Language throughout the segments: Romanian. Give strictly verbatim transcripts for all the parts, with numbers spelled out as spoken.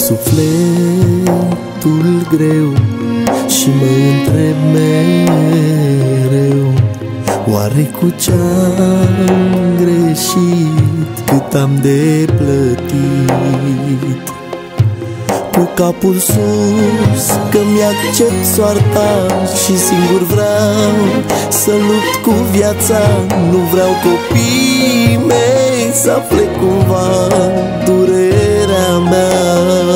sufletul greu și mă întreb mereu, oare cu ce-am greșit, cât am de plătit? Cu capul sus că-mi accept soarta și singur vreau să lupt cu viața. Nu vreau copiii mei să afle cumva durerea mea.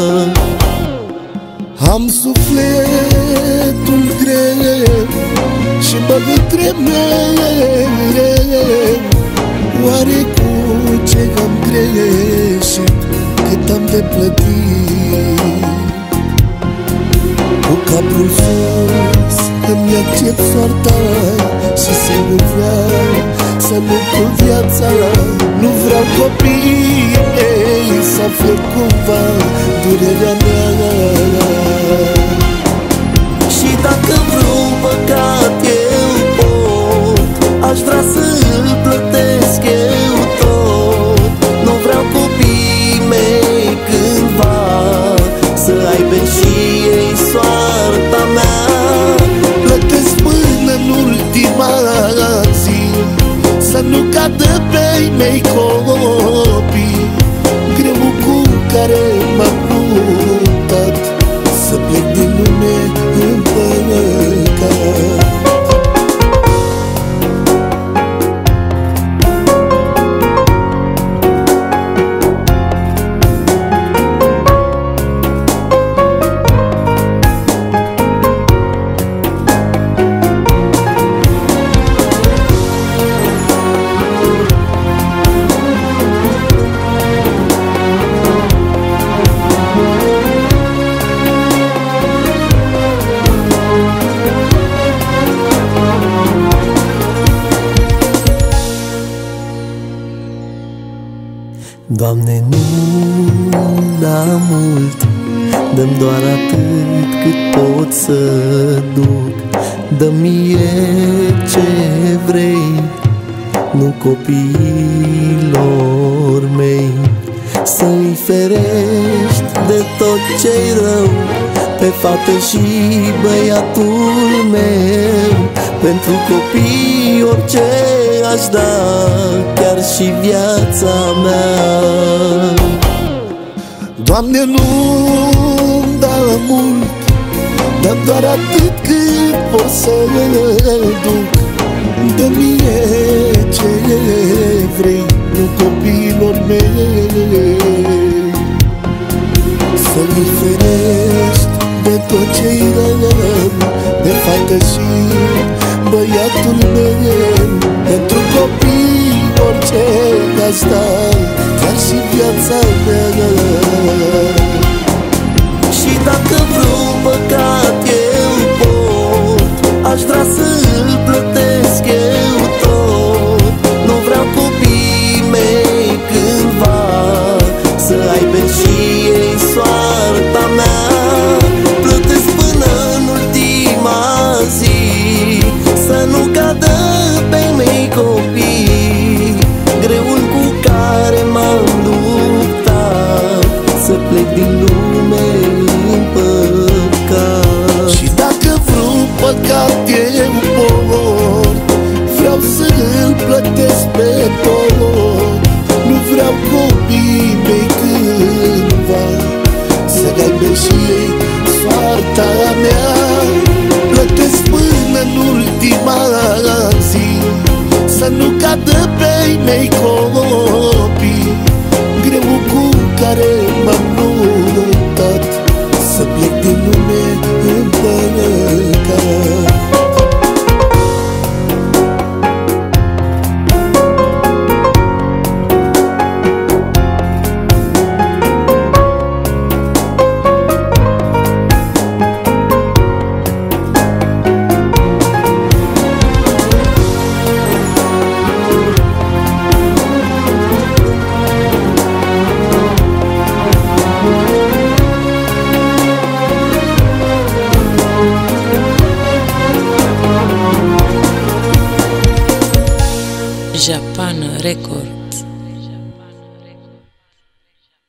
Am sufletul greu și mă întreb mereu, oare cu ce am greșit, cât am de plătit? Cu capul sus îmi accept soarta și singur vreau să lupt cu viața. Nu vreau copiii mei să afle cumva durerea mea. Și dacă vreun păcat eu pot, aș vrea să-l plătesc eu tot. Nu vreau copiii mei cândva să aibă și ei soarta mea. Plătesc până în ultima zi să nu cadă pe-ai mei copii, greul cu care m-am luptat să plec din lume împăcat. Doamne, nu da mult, dă-mi doar atât cât pot să duc. Dă-mi mie ce vrei, nu copiilor mei. Să-i ferești de tot ce-i rău pe fată și băiatul meu. Pentru copii orice aș da, chiar și viața mea. Doamne, nu-mi da mult, dă-mi doar atât cât pot să duc. Dă-mi mie ce vrei, nu copiilor mei. Să-i ferești de tot ce-i rău de fată și băiatul meu. Pentru copii orice aș da, chiar și viața mea. Și dacă vreun păcat eu pot, aș vrea să-l plătesc eu tot. Nu vreau copiii mei cândva să aibă și ei soarta mea. Plătesc până în ultima zi să nu cadă pe mei copii, greul cu care m-am luptat să plec din lume împăcat. Și dacă vreun păcat eu pot, vreau să-l plătesc pe tot. Nu vreau copiii mei cândva să aibă și ei soarta mea. Plătesc până în ultima zi să nu cadă pe-ai mei copii, greul cu care m-am luptat să plec din lume împăcat. Japan Record.